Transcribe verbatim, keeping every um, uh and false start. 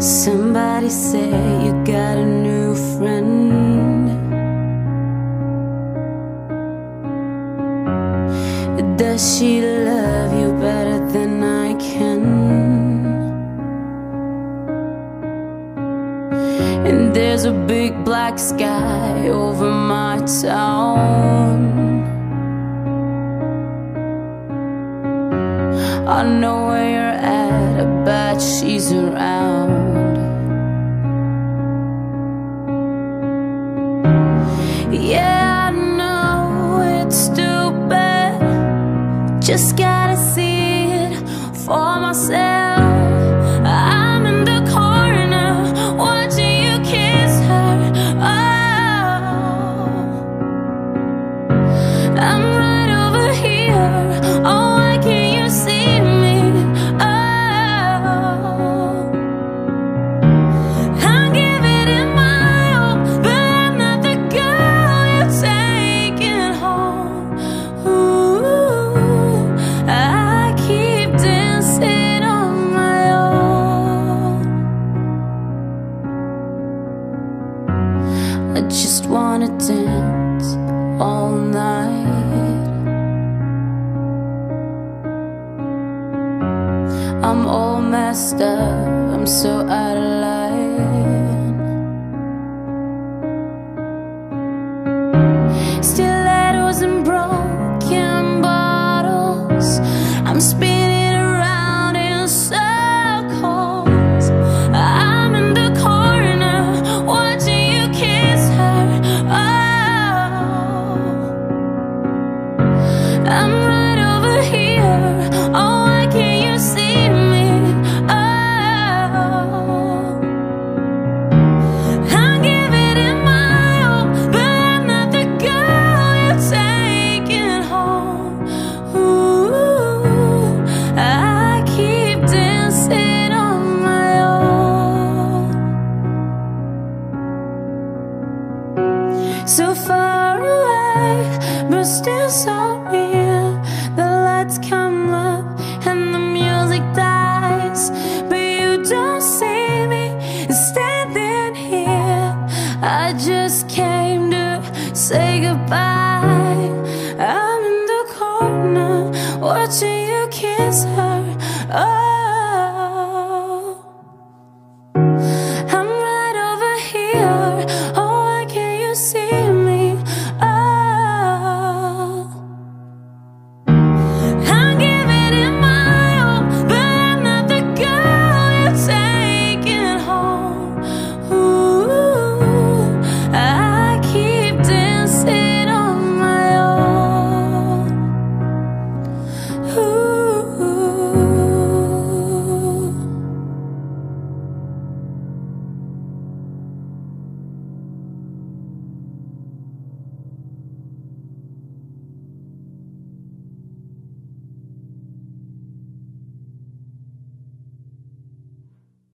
Somebody say you got a new friend. Does she love you better than I can? And there's a big black sky over my town. I know where you're at, I bet she's around. Yeah, I know it's stupid, just gotta see it for myself. I'm in the corner watching you kiss her. Oh, I'm right over here. Oh, why can't you see me? Oh, I'm giving it my all, but I'm not the girl you're taking home. Ooh, I keep dancing on my own. I just wanna dance all night. I'm all messed up, I'm so out of line. Stilettos and broken bottles, I'm spinning around in circles. I'm in the corner watching you kiss her. Oh, I'm right over here. Oh, why can't you see me? Oh, I'm giving it my all, but I'm not the girl you're taking home. Ooh, I keep dancing on my own. So far away, but still so near. The lights come up and the music dies, but you don't see me standing here. I just came to say goodbye. I'm in the corner watching